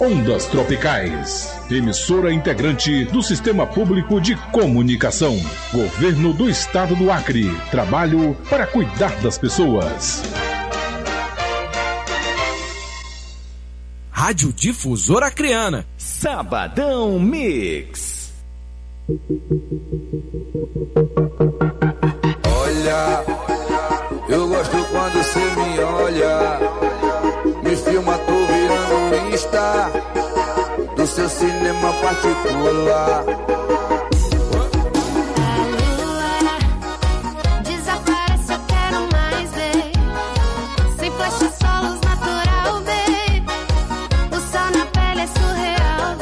Ondas Tropicais, emissora integrante do Sistema Público de Comunicação. Governo do Estado do Acre. Trabalho para cuidar das pessoas. Rádio Difusora Acreana. Sabadão Mix. Olha, eu gosto quando você me olha. Me filma, tô virando Insta do seu cinema particular. Desaparece, eu quero mais ver. Sem flash, só luz natural, babe. O sol na pele é surreal,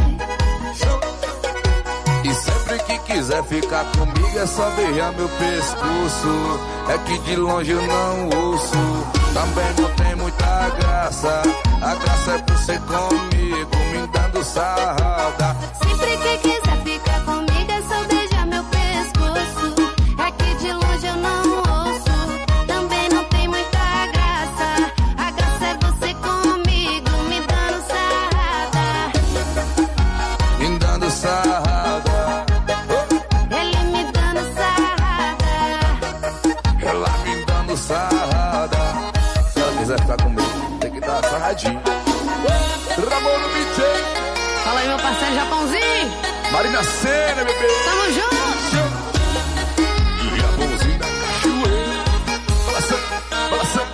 babe. E sempre que quiser ficar comigo é só beijar meu pescoço. É que de longe eu não ouço. Também não tem muita graça. A graça é você comigo, me dando sarrada. Sempre que quiser ficar comigo é só beijar meu pescoço. É que de longe eu não ouço. Também não tem muita graça. A graça é você comigo, me dando sarrada. Me dando sarrada. Ele me dando sarrada. Ela me dando sarrada. Se ela quiser ficar comigo, tem que dar sarradinho. Ramon no BJ. Fala aí, meu parceiro Japãozinho. Marina Sena, bebê. Tamo junto. Japãozinho da cachoeira. Balançando, balançando.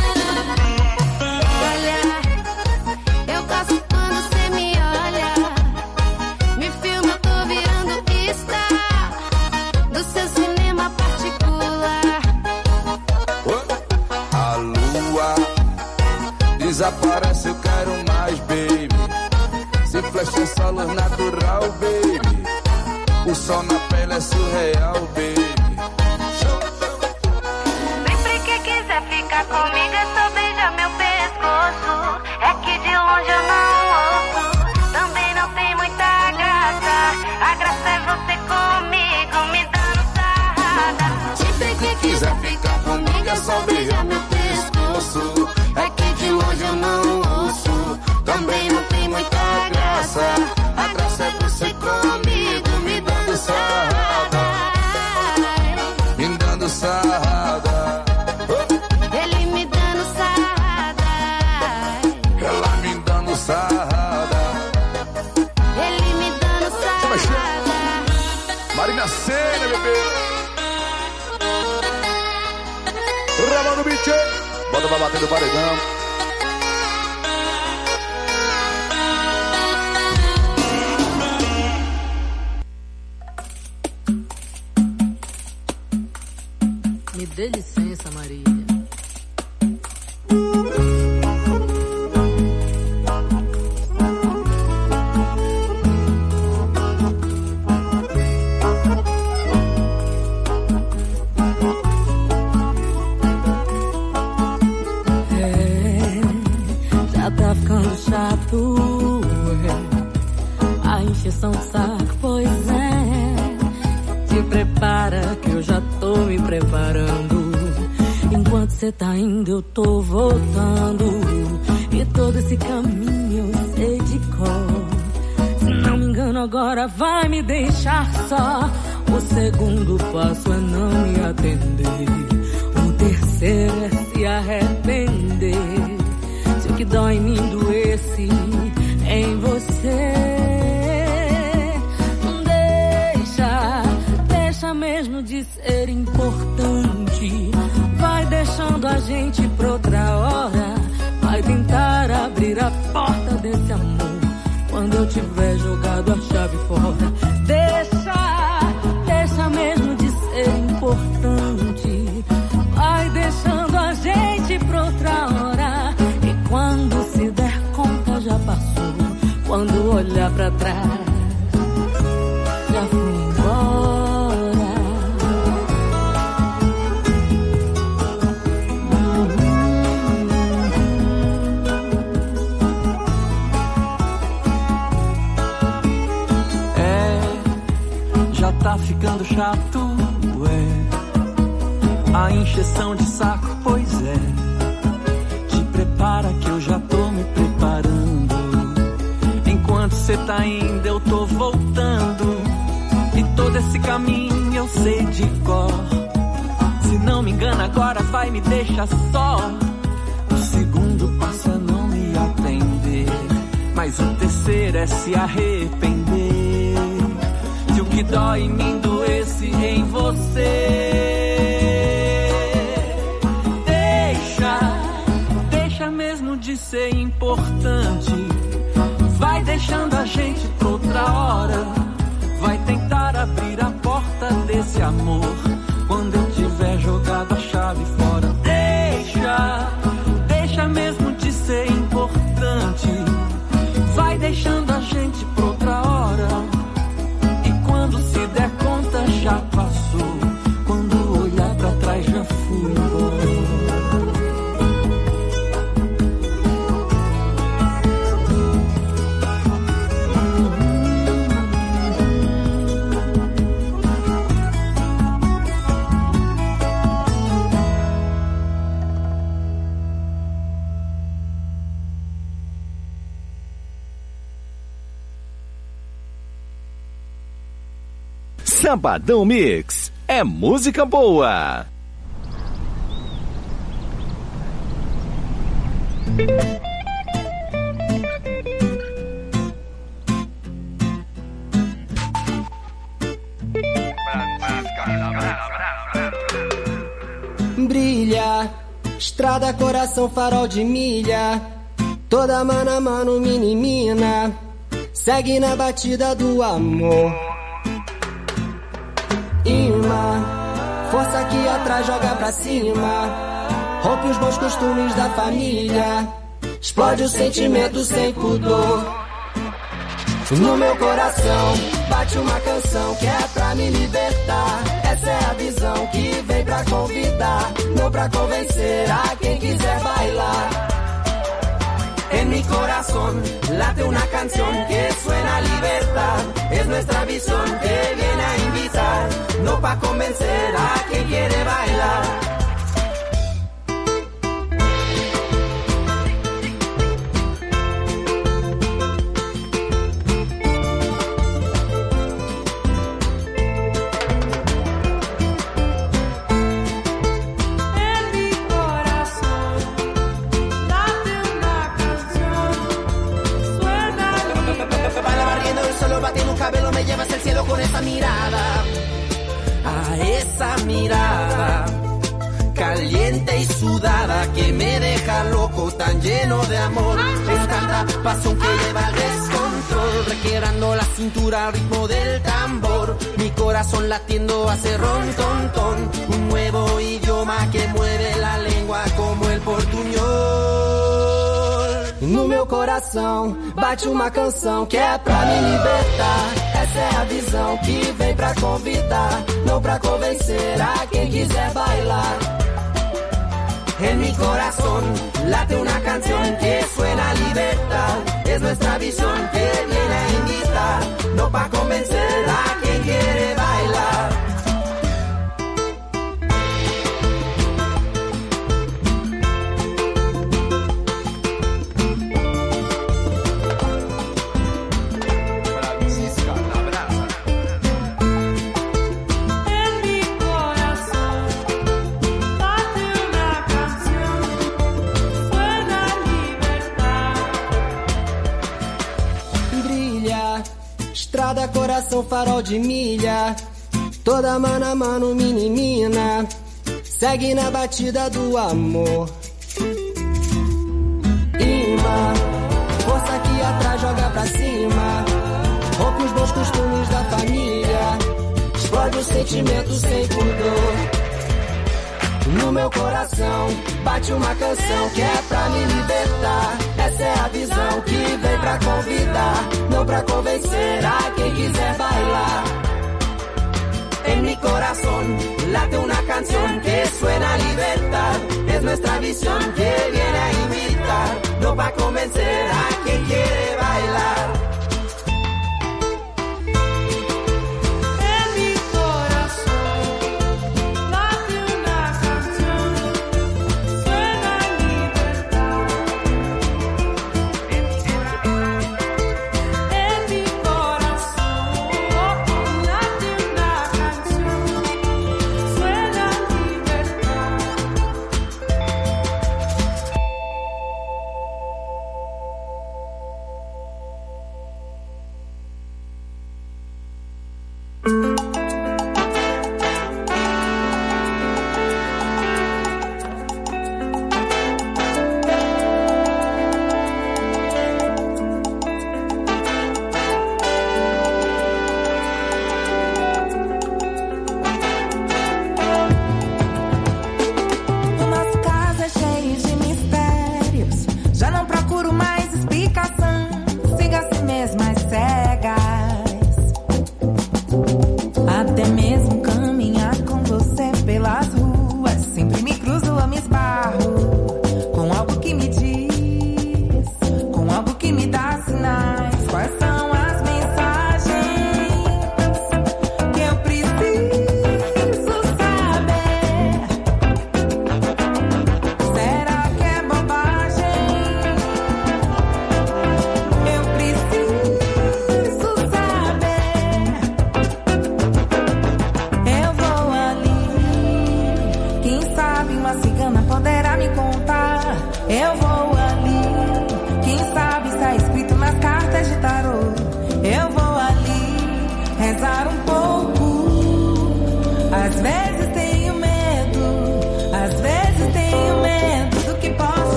Olha, eu gosto quando você me olha. Me filma, eu tô virando Insta do seu cinema particular. A lua desaparece, eu quero mais, baby. Se flecha essa luz natural, baby. O sol na pele é surreal, baby. Sempre que quiser ficar comigo é só beijar meu pescoço. É que de longe eu não ouço. Também não tem muita graça. A graça é você comigo, me dando sarrada. Sempre que quiser ficar comigo é só beijar meu pescoço. É que de longe eu não ouço. Também não tem muita graça. A graça é você comigo, me dando sarrada. Me dando sarrada. Ele me dando sarrada. Ela me dando sarrada. Ele me dando sarrada. Marina Sena, bebê. Ramon no BJ. Bota pra bater no paredão. Me dê licença, Maria. Já tá ficando chato, a encheção de saco, pois é. Se prepara que eu já tô me preparando. Enquanto cê tá indo eu tô voltando. E todo esse caminho eu sei de cor. Se não me engano agora vai me deixar só. O segundo passo é não me atender. O terceiro é se arrepender. Se o que dói em mim doesse em você. Deixa mesmo de ser importante. Vai deixando a gente pra outra hora. Vai tentar abrir a porta desse amor quando eu tiver jogado a chave fora. Deixa mesmo de ser importante. Vai deixando a gente pra outra hora. E quando se der conta já passou. Quando olhar pra trás já fui embora. Tá ficando chato, a encheção de saco, pois é. Te prepara que eu já tô me preparando. onde cê tá indo, eu tô voltando. E todo esse caminho eu sei de cor. Se não me engano agora vai me deixar só. O segundo passo é não me atender, mas o terceiro é se arrepender. Se o que dói em mim doesse em você, deixa mesmo de ser importante. Vai deixando a gente pra outra hora. Vai tentar abrir a porta desse amor quando eu tiver jogado a chave fora. Deixa mesmo de ser importante. Vai deixando a gente pra outra hora. E quando se der conta já passou. Quando olhar pra trás já fui embora. Sabadão Mix é música boa. Brilha, estrada, coração, farol de milha. Toda mano a mano, mini mina. Segue na batida do amor. Imã, força aqui atrás, joga pra cima. Rompe os bons costumes da família. Explode o sentimento sem pudor. No meu coração bate uma canção que é pra me libertar. Essa é a visão que vem pra convidar, não pra convencer a quem quiser bailar. En mi corazón late una canción que suena a libertad. Es nuestra visión que viene a invitar, no pa' convencer a quien quiere bailar. Cabello, me llevas al cielo con esa mirada. A esa mirada caliente y sudada que me deja loco, tan lleno de amor. Es tanta pasión que lleva el descontrol, requebrando la cintura al ritmo del tambor. Mi corazón latiendo hace ron, ton, ton. Un nuevo idioma que mueve la lengua como el portuñol. No meu coração bate uma canção que é pra me libertar. Essa é a visão que vem pra convidar, não pra convencer a quem quiser bailar. En mi corazón late una canción que suena a libertad. Es nuestra visión que viene a invitar, no pa' convencer a quien quiere bailar. Estrada, coração, farol de milha. Toda mano a mano, mini mina. Segue na batida do amor. Imã, força aqui atrás, joga pra cima. Rompe os bons costumes da família. Explode o sentimento sem pudor. No meu coração bate uma canção que é pra me libertar. Essa é a visão que vem pra convidar, não pra convencer a quem quiser bailar. En mi corazón late una canción que suena a libertad. Es nuestra visión que viene a invitar, no pa' convencer a quien quiere bailar.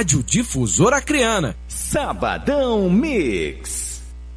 Rádio Difusora Acreana. Sabadão Mix.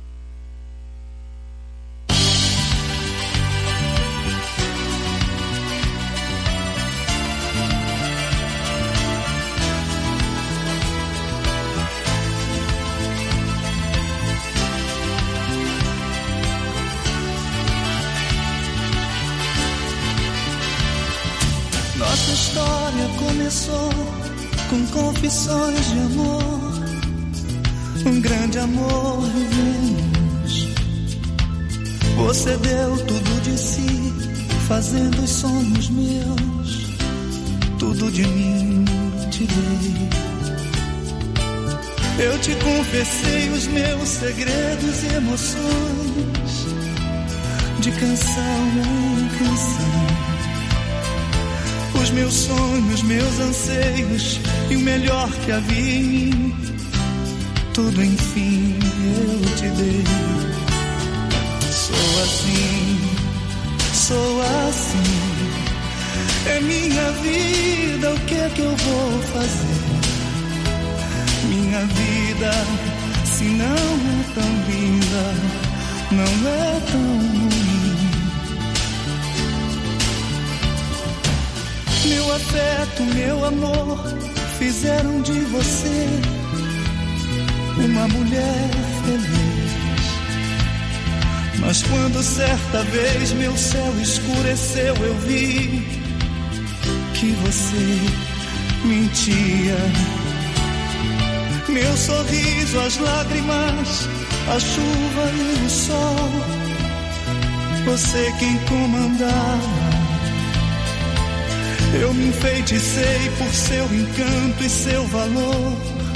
Nossa história começou com confissões de amor, um grande amor vivemos. Você deu tudo de si, fazendo os sonhos meus, tudo de mim te dei. Eu te confessei os meus segredos e emoções, de canção em canção. Os meus sonhos, meus anseios e o melhor que havia em mim, tudo enfim eu te dei. Sou assim, é minha vida, o que é que eu vou fazer? Minha vida, se não é tão linda, não é tão ruim. Meu afeto, meu amor, fizeram de você uma mulher feliz. Mas quando certa vez meu céu escureceu, eu vi que você mentia. Meu sorriso, as lágrimas, a chuva e o sol, você quem comandava. Eu me enfeiticei por seu encanto e seu valor,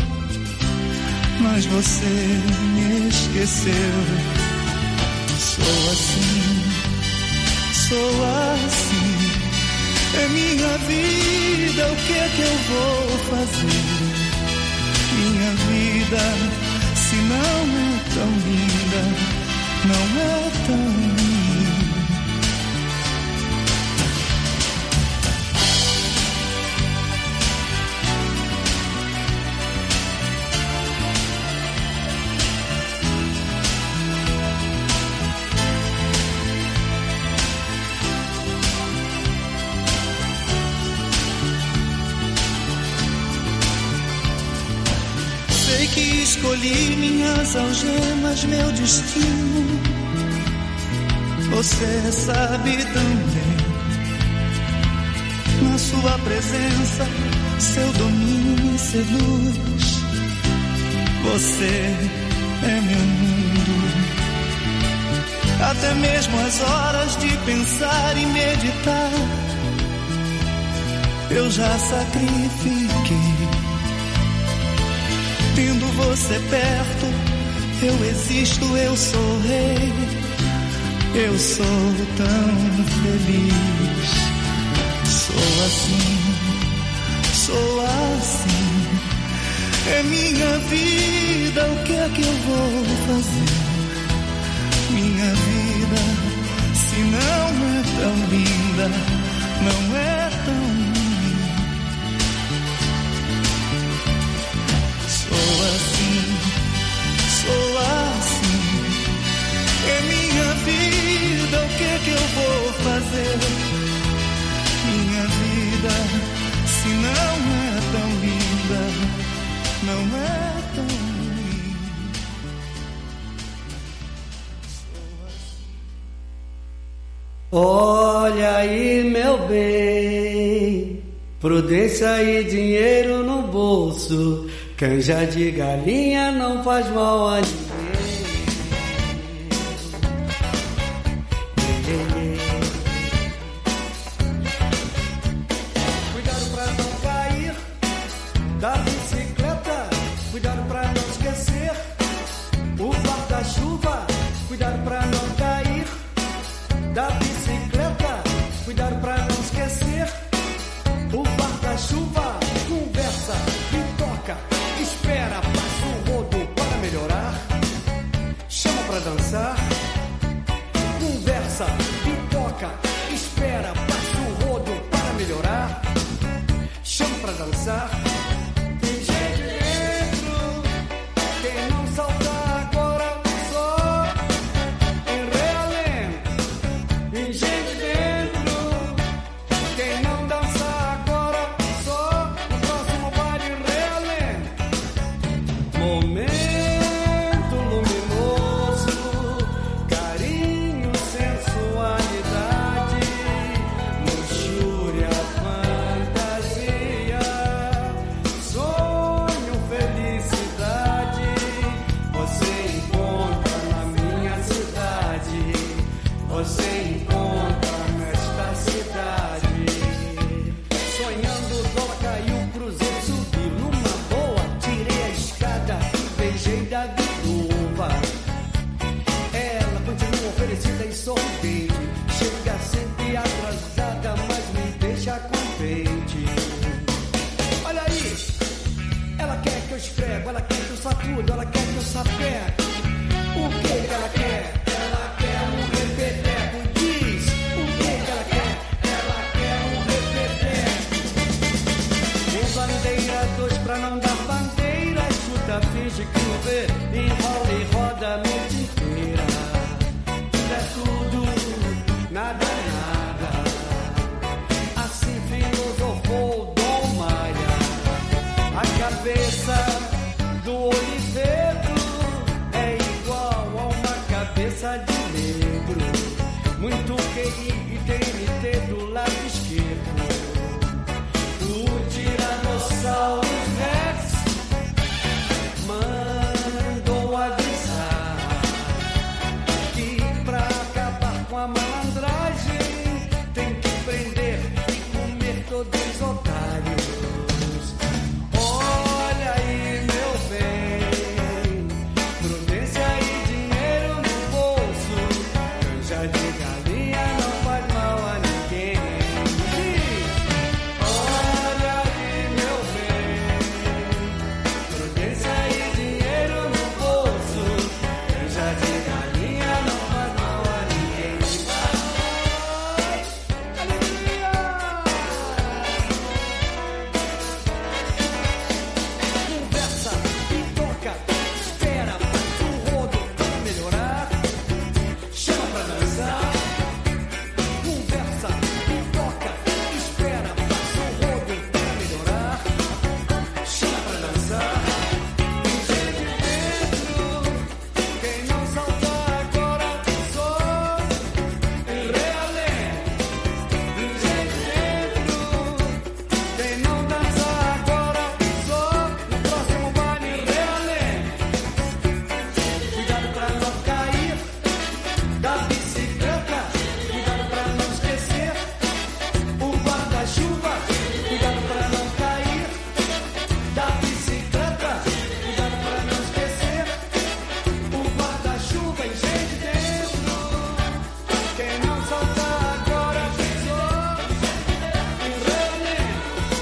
mas você me esqueceu. Sou assim, é minha vida, o que é que eu vou fazer? Minha vida, se não é tão linda, não é tão ruim. Que escolhi minhas algemas, meu destino. Você sabe também. Na sua presença, seu domínio me seduz. Você é meu mundo. Até mesmo as horas de pensar e meditar, eu já sacrifiquei. Tendo você perto, eu existo, eu sou rei, eu sou tão feliz. Sou assim, é minha vida, o que é que eu vou fazer? Minha vida, se não é tão linda, não é tão ruim. Sou assim, é minha vida, o que é que eu vou fazer? Minha vida, se não é tão linda, não é tão ruim. Olha aí, meu bem, prudência e dinheiro no bolso. Canja de galinha não faz mal a ninguém. Cuidado pra não cair da bicicleta. Cuidado pra não esquecer o guarda-chuva. Cuidado pra não cair da bicicleta. Cuidado pra não esquecer o guarda-chuva. Conversa e toca. Espera, passa o rodo para melhorar. Chama pra dançar. Conversa e toca. Espera, passa o rodo para melhorar. Chama pra dançar. Tem gente sorridente. Chega sempre atrasada, mas me deixa contente. Olha aí, ela quer que eu esfrego, ela quer que eu sacudo, ela quer que eu sapeco. O que ela quer? Ela quer um repeteco. Diz, o que ela quer? Ela quer um repeteco. Um bandeira, dois pra não dar bandeira. Escuta, finge que não vê, enrola e roda a noite inteira. Tudo é tudo, nada é nada. Assim filosofou Dom Maia. A cabeça do Oliveto é igual a uma cabeça de negro. Muito QI e TNT do lado esquerdo. O Tiranossauro Rex mandou avisar que pra acabar com a malandragem tem que prender e comer todos os otários. Olha aí, meu bem, prudência e dinheiro no bolso, canja de galinha não faz mal a ninguém. Olha aí, meu bem, prudência e dinheiro no bolso, canja de galinha não faz mal a ninguém. Alegria! Conversa e toca, espera, faz um rodo pra melhorar, chama pra dançar. Conversa e toca, espera, faz um rodo pra melhorar, chama pra dançar. Enche de dentro, quem não saltar agora só realenga. Enche de dentro, quem não dançar agora só no próximo baile realenga. Cuidado pra não cair da bicicleta, cuidado pra não esquecer o guarda-chuva. Cuidado pra não cair da bicicleta, cuidado pra não esquecer o guarda-chuva. Enche de dentro, quem não saltar agora só realenga.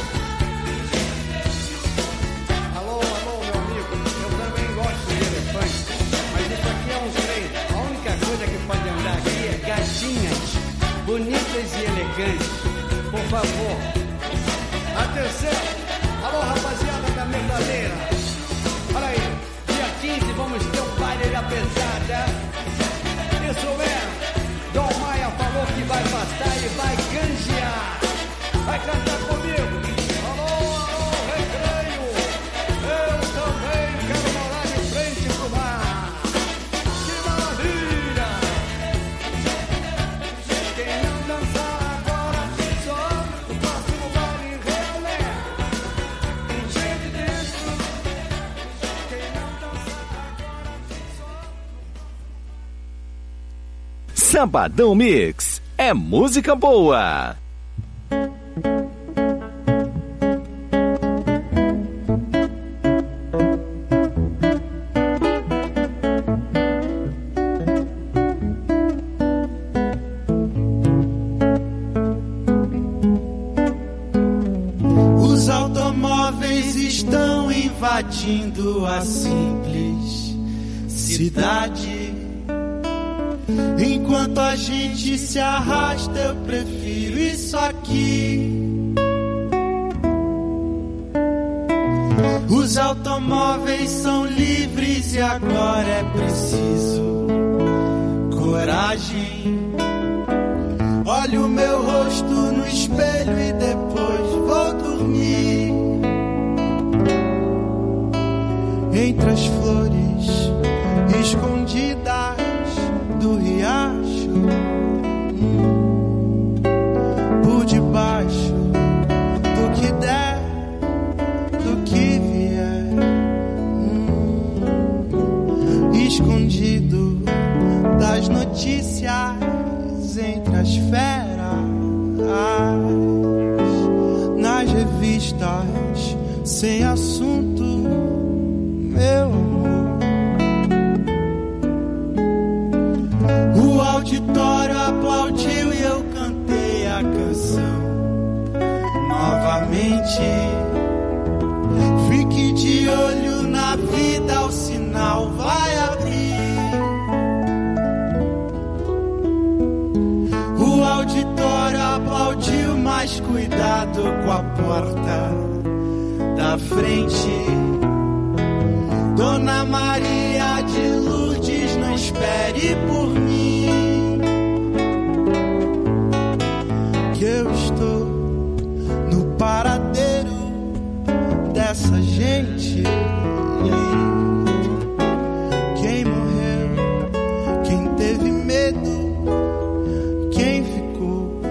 Alô, meu amigo, eu também gosto de elefante, mas isso aqui é um trem. A única coisa que pode andar aqui é gatinhas bonitas e elegantes. Por favor, atenção. Alô, rapaziada da metaleira. Olha aí, dia 15 vamos ter um baile da pesada. Isso mesmo, Dom Maia falou que vai passar e vai canjear. Vai cantar comigo. Alô, recreio. Eu também quero morar de frente pro mar. Que maravilha! Quem não dançar agora só no próximo baile realenga. Enche de dentro. Quem não dançar agora só. Sabadão Mix é música boa. Os automóveis estão invadindo a simples cidade. Enquanto a gente se arrasta, eu prefiro isso aqui. Os automóveis são livres e agora é preciso coragem. Olho o meu rosto no espelho e depois vou dormir. Entre as flores escondidas do riacho, por debaixo do que der, do que vier, escondido das notícias entre as feras, nas revistas sem assunto, meu amor. O auditório porta da frente. Dona Maria de Lourdes, não espere por mim, que eu estou no paradeiro dessa gente. Quem morreu, quem teve medo, quem ficou.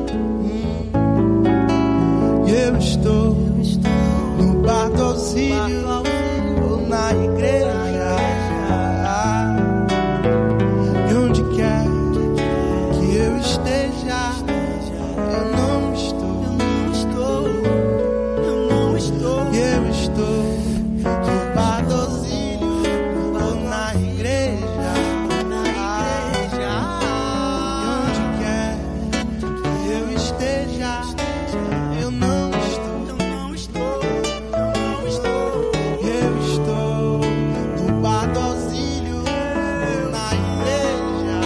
Eu estou no bar do auxílio ou na igreja. E onde quer que eu esteja, eu não estou. E eu estou no bar do auxílio ou na igreja. E onde quer que eu esteja, eu não estou. Eu estou no bar do auxílio ou na igreja.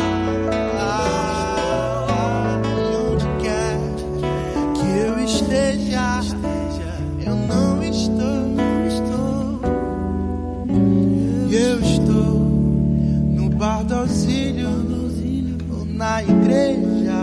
E onde quer que eu esteja, eu não estou. Eu estou no bar do auxílio ou na igreja.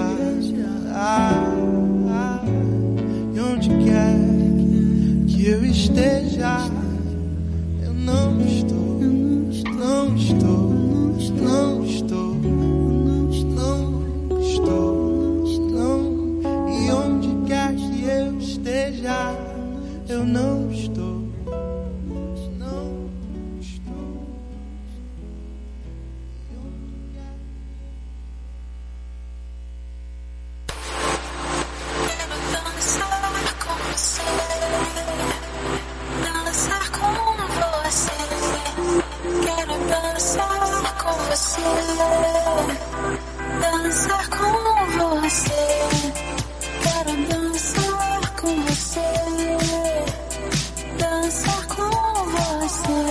E onde quer que eu esteja, eu não estou. Não estou. Não estou. Não estou. Não. E onde quer que eu esteja, eu não estou. Dançar com você, quero dançar com você, dançar com você, quero dançar com você, dançar com você.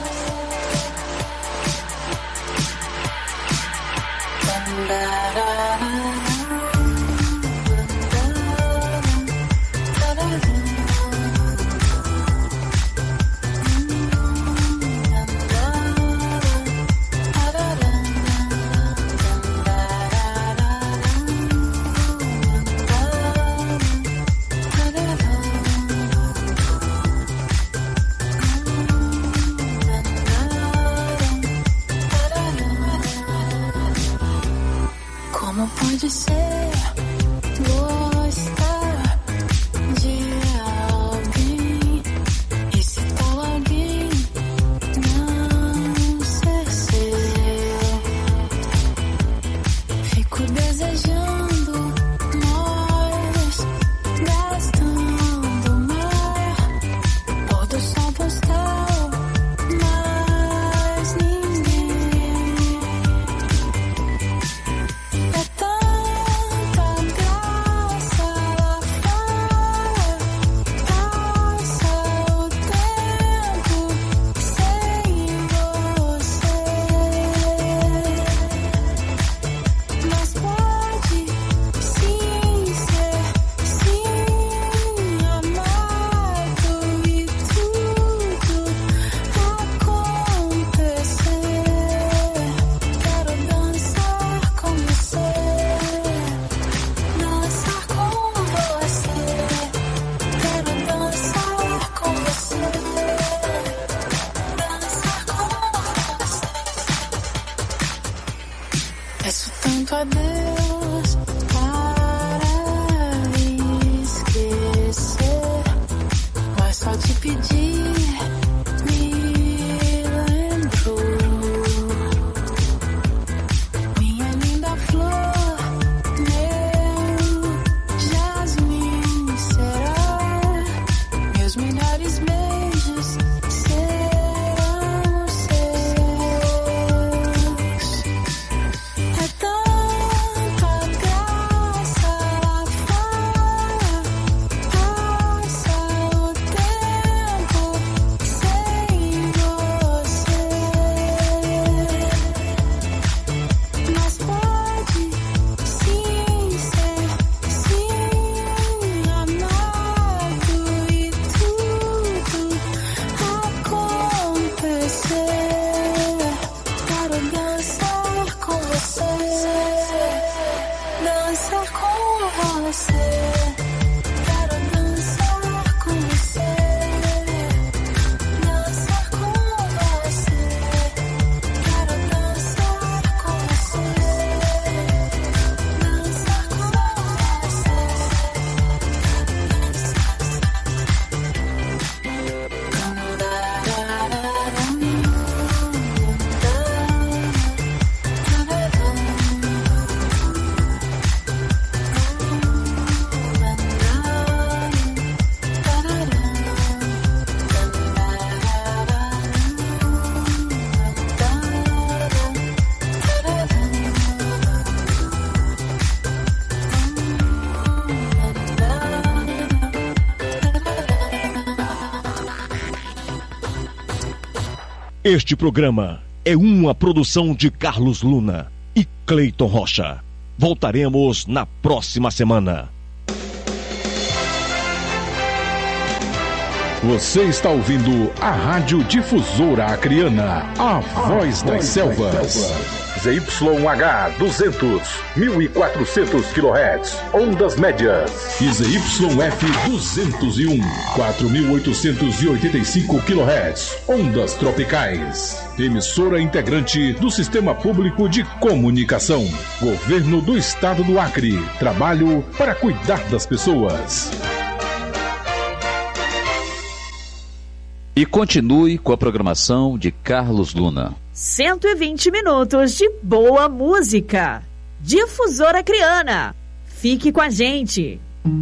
Como pode ser gostar de alguém e se tal alguém não ser seu? Fico desejando mais, gastando mais, pôr do sol postal, mas ninguém. É tanta graça lá fora, passa o tempo sem você. Mas pode sim ser, sim, amado e tudo acontecer. Quero dançar com você, dançar com você, quero dançar com você, dançar com você. Peço tanto a Deus para esquecer, mas só te pedir me lembrou. Minha linda flor, meu jasmim será, meus melhores beijos serão seus. É tanta graça lá fora, passa o tempo Este programa é uma produção de Carlos Luna e Cleiton Rocha. Voltaremos na próxima semana. Você está ouvindo a Rádio Difusora Acreana, a voz das selvas. ZYH 200, 1400 kHz, ondas médias. E ZYF 201, 4885 kHz, ondas tropicais. Emissora integrante do Sistema Público de Comunicação. Governo do Estado do Acre. Trabalho para cuidar das pessoas. E continue com a programação de Carlos Luna. 120 minutos de boa música. Difusora Acreana. Fique com a gente.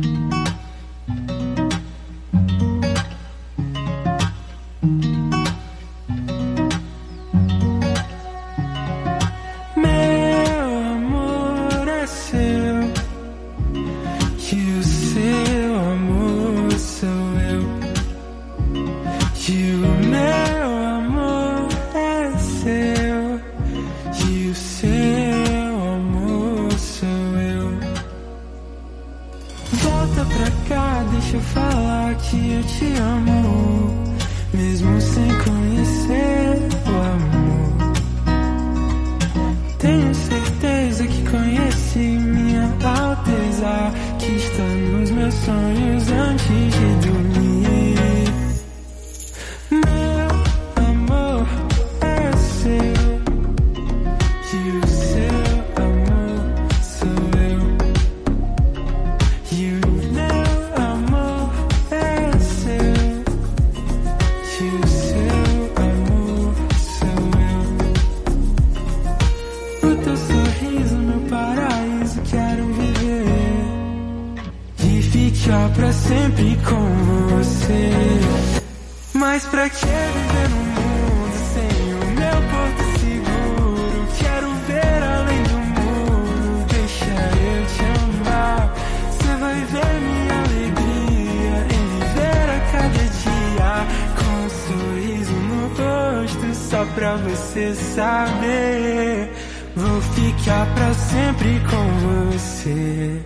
Pra você saber, vou ficar pra sempre com você.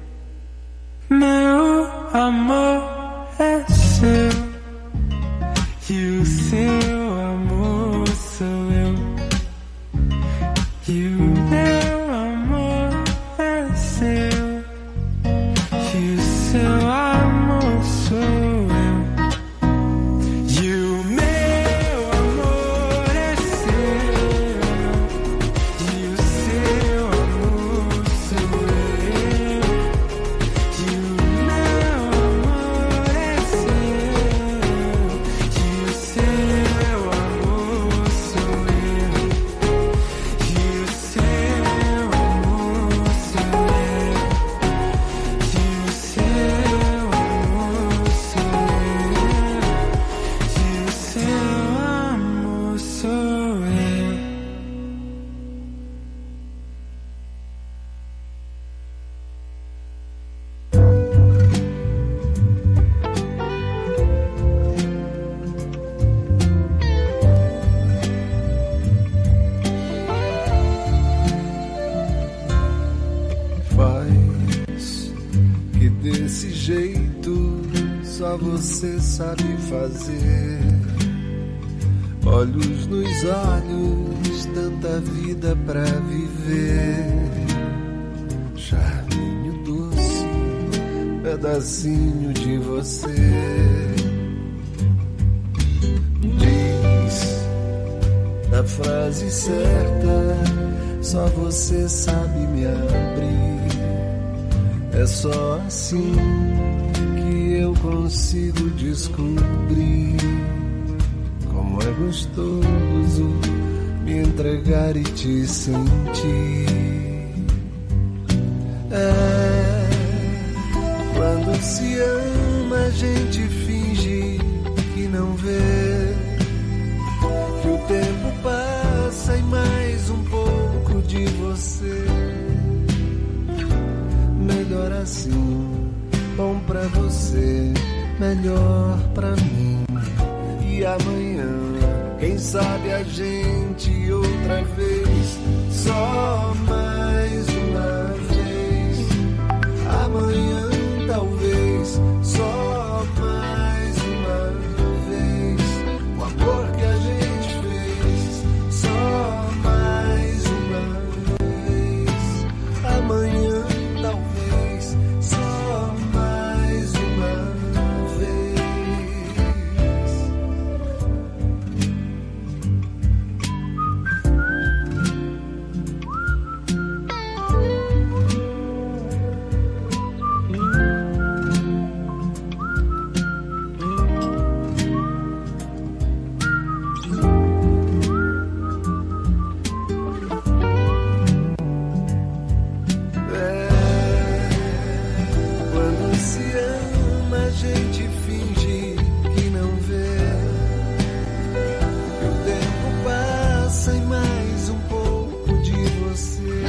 Meu amor é seu e o seu amor sou eu. E o meu amor é seu e o seu amor sou eu. Você sabe fazer. Olhos nos olhos, tanta vida pra viver. Charminho doce, pedacinho de você. Diz a frase certa, só você sabe me abrir. É só assim eu consigo descobrir como é gostoso me entregar e te sentir. É, quando se ama a gente finge que não vê, que o tempo passa e mais um pouco de você. Melhor assim, bom pra você, melhor pra mim. E amanhã quem sabe a gente outra vez, só mais uma vez. Amanhã talvez, só mais uma vez. O amor que a gente fez, só mais uma vez. Amanhã talvez, só mais uma vez. Quando se ama, a gente finge que não vê. E o tempo passa e mais um pouco de você.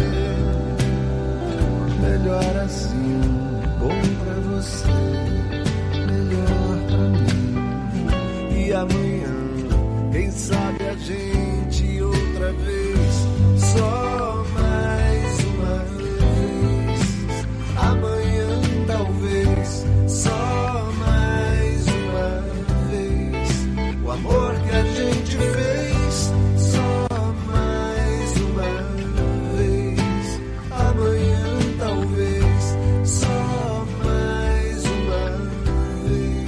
Melhor assim, bom pra você, melhor pra mim. E amanhã, quem sabe a gente outra vez, só mais uma vez. Amanhã talvez, só mais uma vez. O amor que a gente fez, só mais uma vez. Amanhã talvez, só mais uma vez.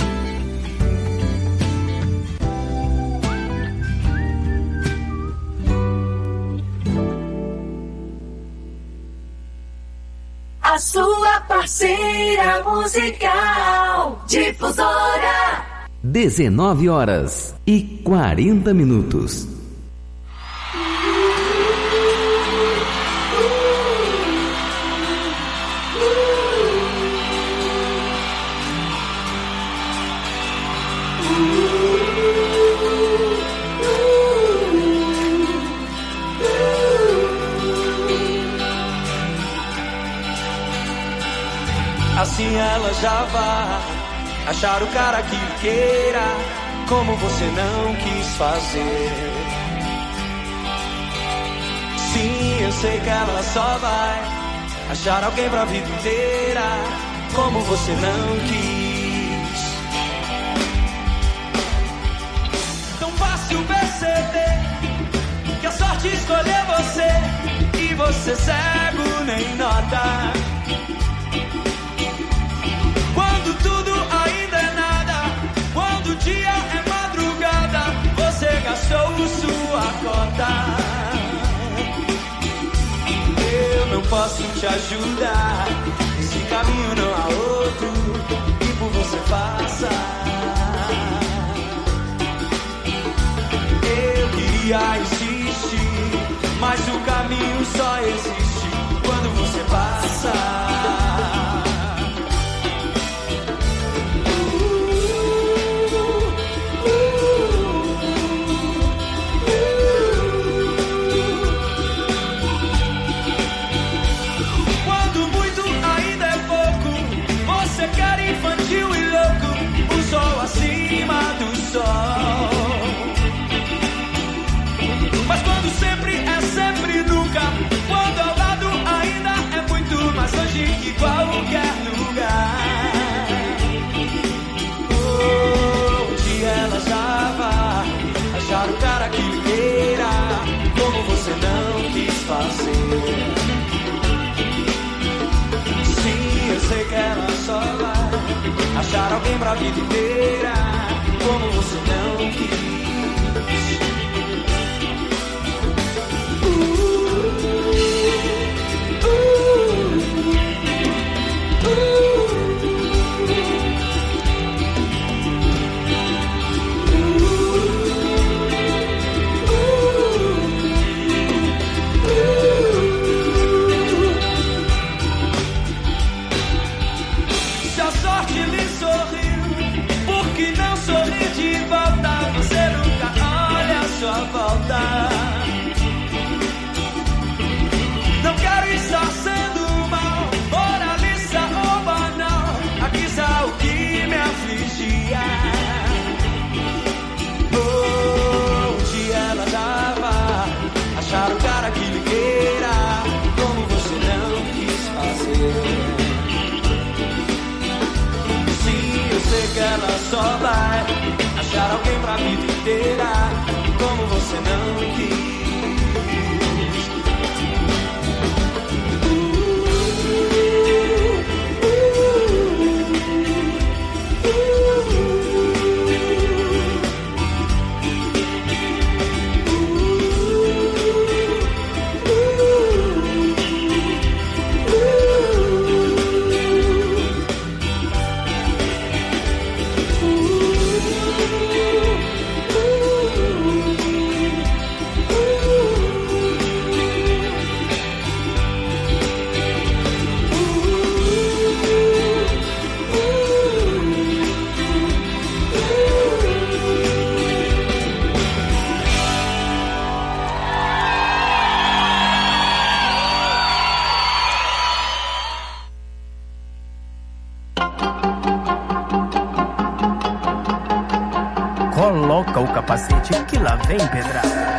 A sua parceira musical, Difusora. 19h40. Assim ela já vai achar o cara que queira, como você não quis fazer. Sim, eu sei que ela só vai achar alguém pra vida inteira, como você não quis. Tão fácil perceber que a sorte escolheu você, e você cego nem nota. Quando tudo ainda é nada, quando o dia é madrugada, você gastou sua cota. Eu não posso te ajudar, esse caminho não há outro que por você faça. Eu queria insistir, mas o caminho só existe quando você passa. Infantil e louco, o sol acima do sol. Mas quando sempre é sempre nunca, só vai achar alguém pra vida inteira, como você não quis. Coloca o capacete que lá vem pedrada.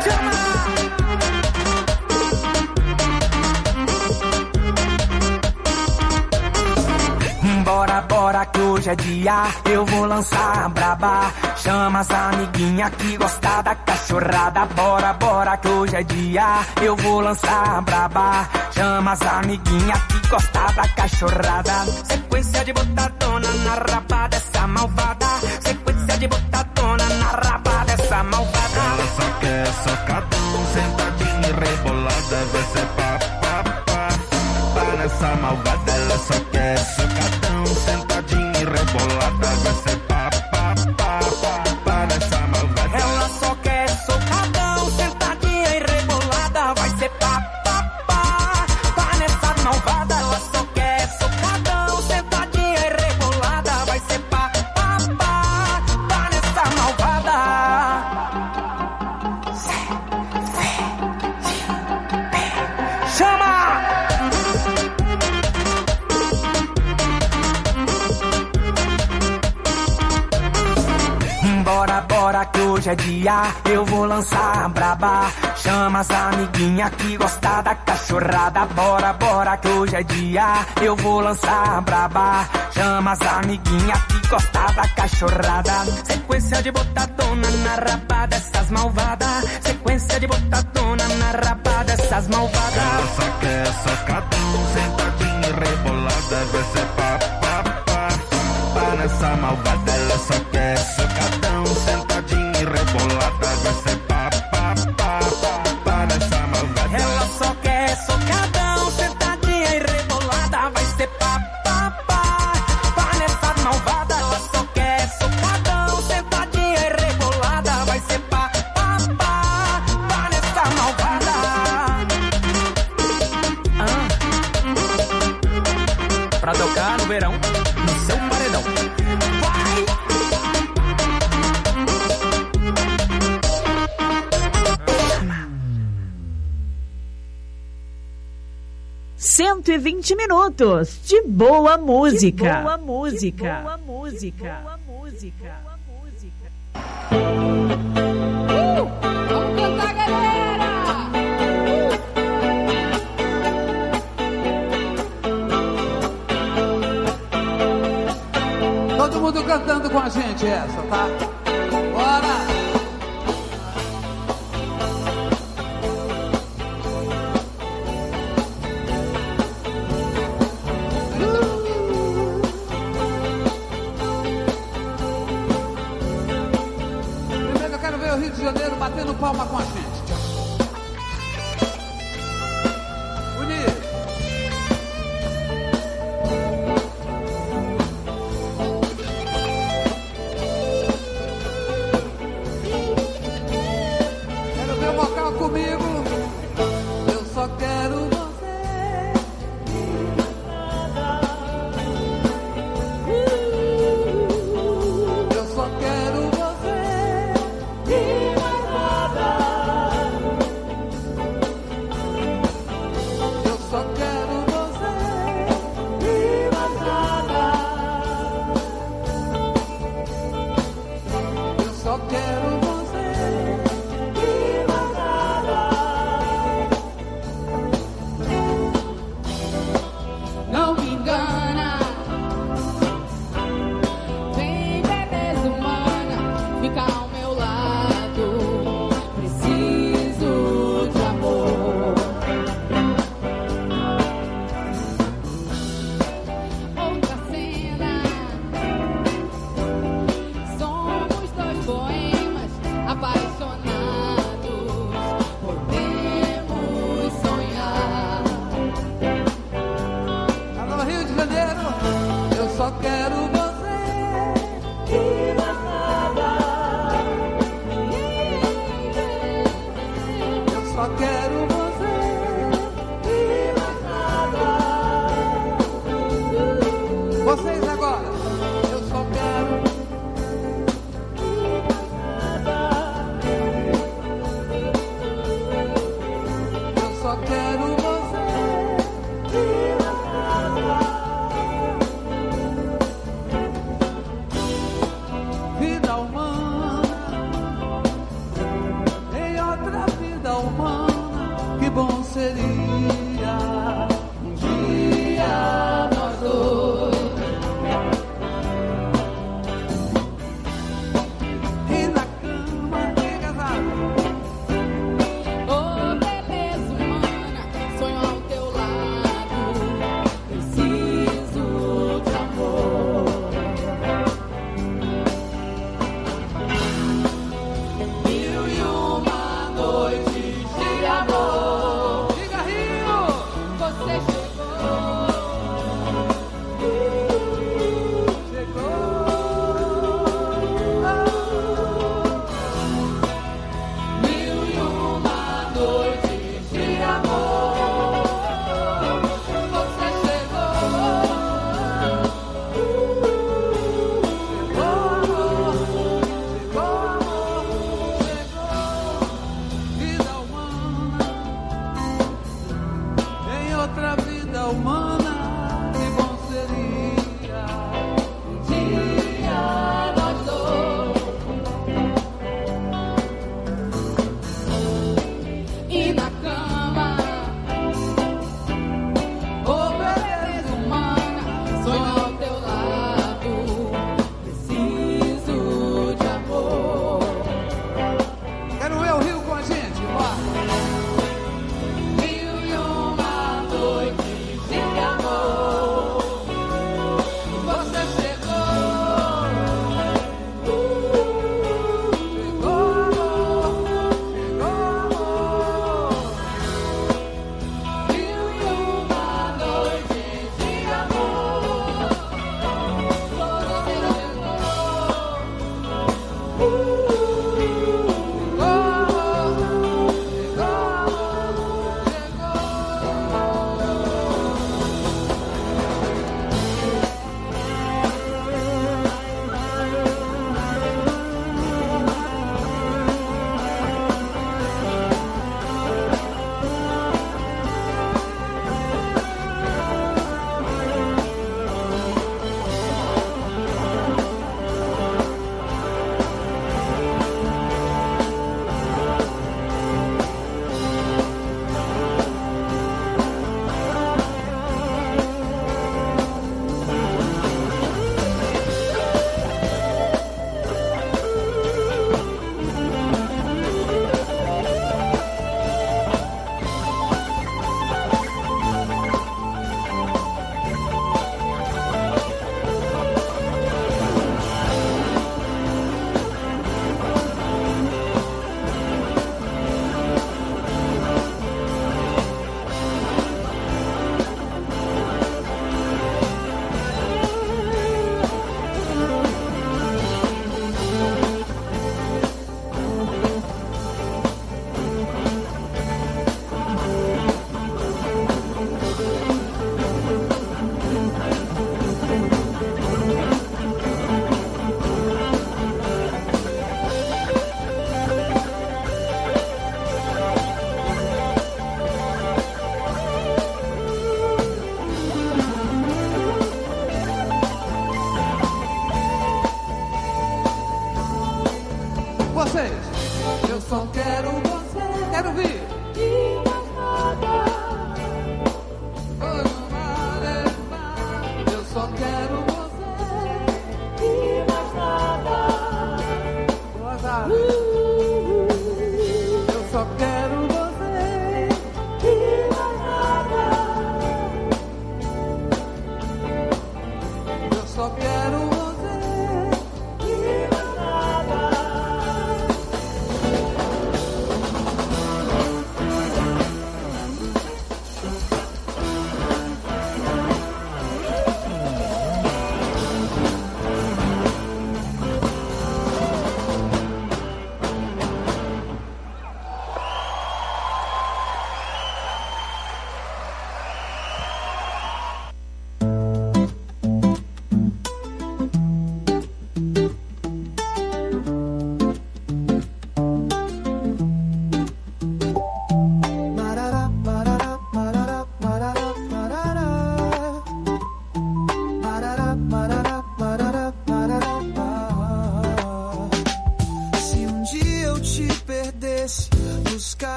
Bora, bora que hoje é dia, eu vou lançar a braba. Chama as amiguinha que gosta da cachorrada. Bora, bora que hoje é dia, eu vou lançar a braba. Chama as amiguinha que gosta da cachorrada. Sequência de botadona na raba dessa malvada. Sequência de botadona na raba dessa malvada. Ela só quer socadão, sentadinha e rebolada. Vai ser pá, pá, pá, pá nessa malvada. Ela só quer socadão, sentadinha e rebolada. Vai ser pá, pá, pá, pá, pá nessa malvada. Ela só quer socadão, sentadinha e rebolada. Vai ser pá, pá, pá, pá nessa malvada. Ela só quer socadão, sentadinha e rebolada. Vai ser pá, pá, pá, pá nessa malvada. Chama! Bora, bora que hoje é dia, eu vou lançar a braba. Chama as amiguinha que gosta da cachorrada. Bora, bora que hoje é dia, eu vou lançar a braba. Chama as amiguinha que gosta da cachorrada. Sequência de botadona na raba dessas malvadas. Sequência de botadona na raba dessas malvadas. Ela só quer socadão, sentadinha e rebolada. Vai ser pá, pá, pá, pá nessa malvada. Ela só quer socadão, sentadinha e rebolada. Vai ser pá, pá, pá, pá nessa malvada. Ela só quer socadão, sentadinha e rebolada. Vai ser pá, pá, pá, pá nessa malvada. Ela só quer socadão, sentadinha e rebolada. Vai ser pá, pá, pá, pá nessa malvada. Pra tocar no verão, no seu paredão. Vai! 120 minutos de boa música. Boa música. Boa música. Boa música. Vamos cantar, galera! Todo mundo cantando com a gente essa, tá? Bora! Rio de Janeiro batendo palma com a gente. Bonito. Quero ver o vocal comigo. Eu só quero você. Eu só quero você. quero você e mais nada. Vocês agora, eu só quero e mais nada. Eu só quero você e mais nada. Vida humana, em outra vida humana, que bom seria um dia nós dois. E na cama, quem casado? Oh, beleza humana, sonho ao teu lado, preciso de amor. Mil e uma noites de amor. Diga, Rita!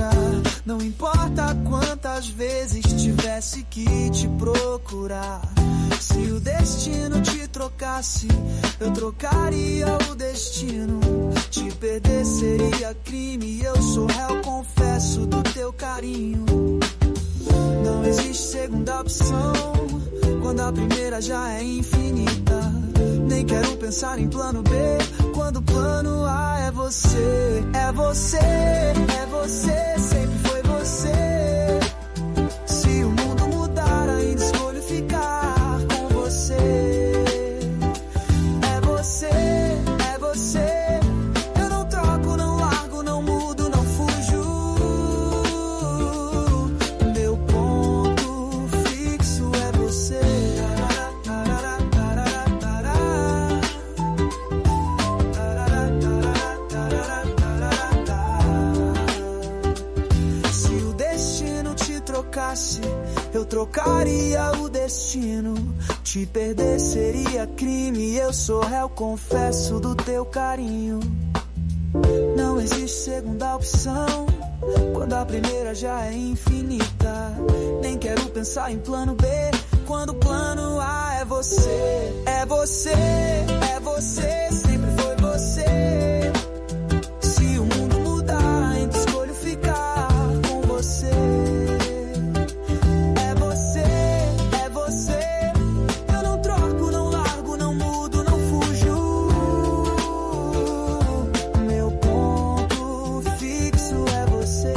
nunca. Não importa quantas vezes tivesse que te procurar. Se o destino te trocasse, eu trocaria o destino. Te perder seria crime, eu sou réu, confesso do teu carinho. Não existe segunda opção, quando a primeira já é infinita. Nem quero pensar em plano B, quando o plano A é você. É você, é você, sempre foi você. Se o mundo mudar, ainda escolho ficar com você. É você, é você. Eu não troco, não largo, não mudo, não fujo. Meu ponto fixo é você. Se o destino te trocasse, eu trocaria o destino. Te perder seria crime, eu sou réu, confesso do teu carinho. Não existe segunda opção, quando a primeira já é infinita. Nem quero pensar em plano B, quando o plano A é você. É você, é você, sempre foi você. Se o mundo mudar, ainda escolho ficar com você. É você, é você. Eu não troco, não largo, não mudo, não fujo. Meu ponto fixo é você.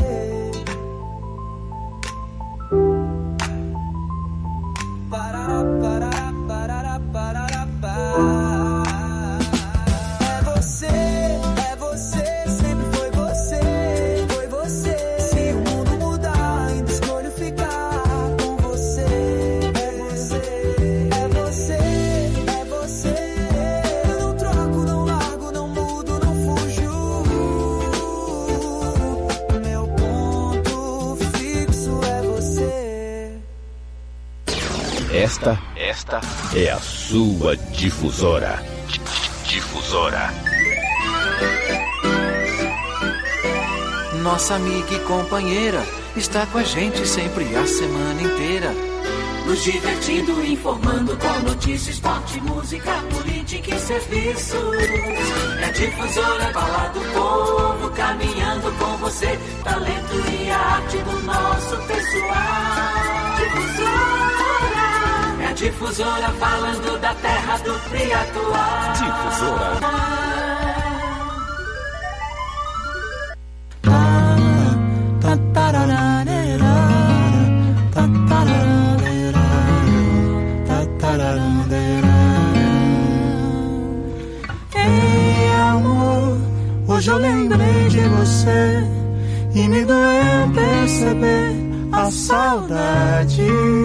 Parará, parará, parará, parará, parará. É você, sempre foi você, foi você. Se o mundo mudar, ainda escolho ficar com você. É você, é você, é você. Eu não troco, não largo, não mudo, não fujo. Meu ponto fixo é você. Esta é a sua difusora. Difusora. Nossa amiga e companheira está com a gente sempre a semana inteira. Nos divertindo, informando com notícia, esporte, música, política e serviços. É Difusora, fala do povo, caminhando com você. Talento e arte do nosso pessoal. Difusora. É Difusora, falando da terra do Triatuá. Difusora. Ei, amor, hoje eu lembrei de você e me doeu perceber a saudade.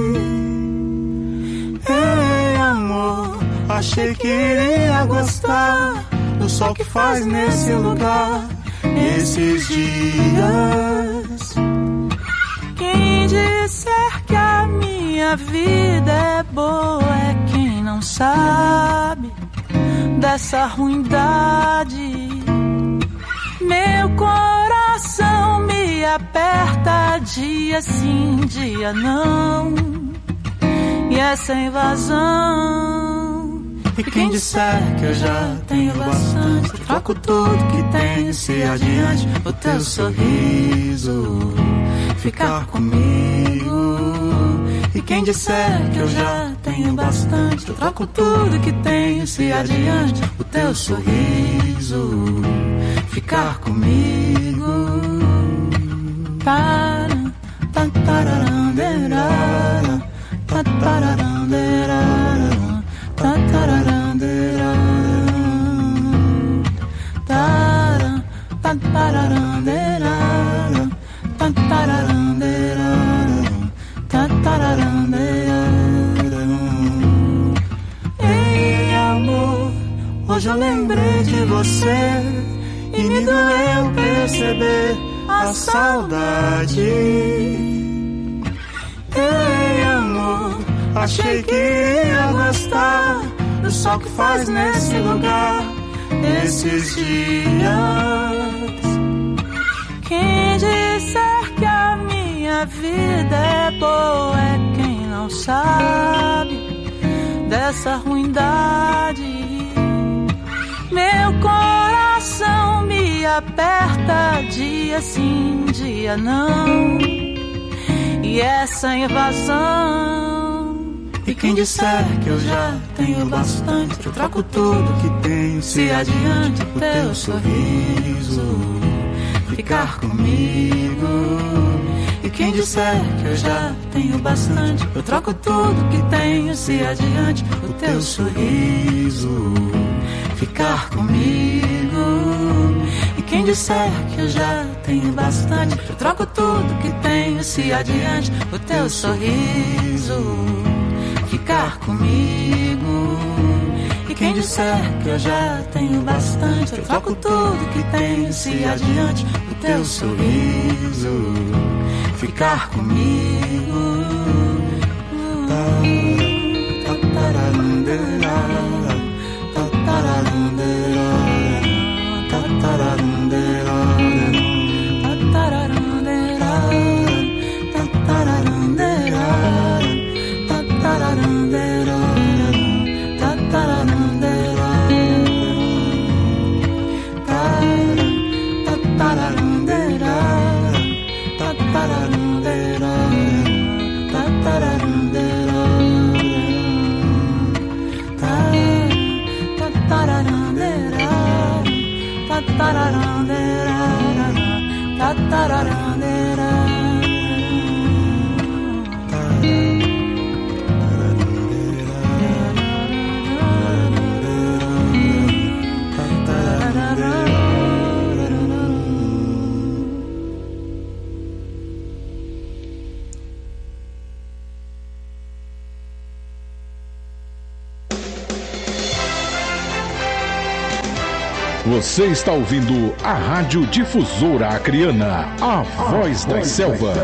Ei, amor, achei que iria gostar do sol que faz nesse lugar, nesses dias. Quem disser que a minha vida é boa é quem não sabe dessa ruindade. Meu coração me aperta dia sim, dia não, e essa invasão. E quem disser que eu já tenho bastante, troco tudo que tenho se adiante o teu sorriso ficar comigo. E quem disser que eu já tenho bastante, eu troco tudo que tenho se adiante o teu sorriso ficar comigo. Para, tantararanderara, tantararanderara, tantararanderara, tara, tantararanderara, tantararanderara, tantararanderara. Ei, amor, hoje eu lembrei de você e me doeu perceber a saudade. Ei, amor, achei que iria gostar do sol que faz nesse lugar, nesses dias. Quem disser vida é boa é quem não sabe dessa ruindade. Meu coração me aperta dia sim, dia não. E essa invasão. E quem disser que eu já tenho bastante, eu troco tudo que tenho. Se adiante o teu sorriso ficar comigo. E quem disser que eu já tenho bastante, eu troco tudo que tenho. Se adiante o teu sorriso ficar comigo. E quem disser que eu já tenho bastante, eu troco tudo que tenho. Se adiante o teu sorriso ficar comigo. E quem disser que eu já tenho bastante, eu troco tudo que tenho. Se adiante o teu sorriso ficar comigo. Você está ouvindo a Rádio Difusora Acreana, a voz das selvas.